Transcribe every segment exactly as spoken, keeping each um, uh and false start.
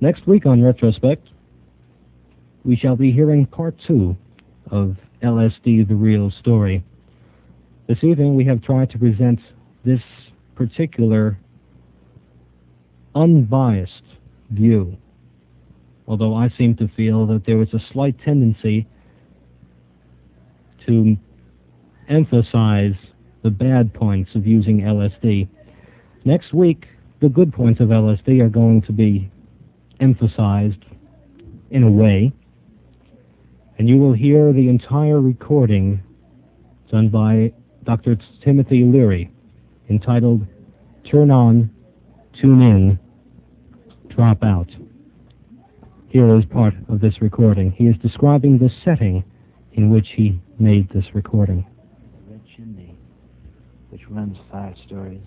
Next week on Retrospect, we shall be hearing part two of L S D, The Real Story. This evening we have tried to present this particular unbiased view, although I seem to feel that there is a slight tendency to emphasize the bad points of using L S D. Next week, the good points of L S D are going to be emphasized in a way, and you will hear the entire recording done by Doctor Timothy Leary, entitled Turn On, Tune In, Drop Out. Here is part of this recording. He is describing the setting in which he made this recording. The Red Chimney, which runs five stories.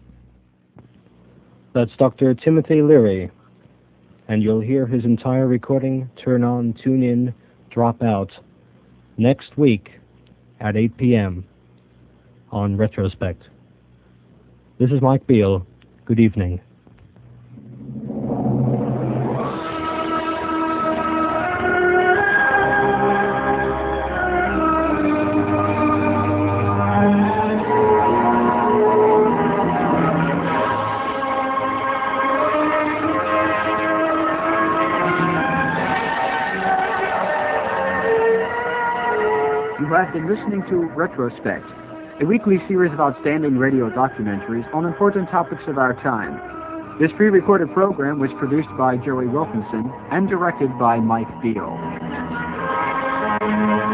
That's Doctor Timothy Leary, and you'll hear his entire recording, Turn On, Tune In, Drop Out, next week at eight p.m. on Retrospect. This is Mike Beal. Good evening. You have been listening to Retrospect, a weekly series of outstanding radio documentaries on important topics of our time. This pre-recorded program was produced by Jerry Wilkinson and directed by Mike Beal.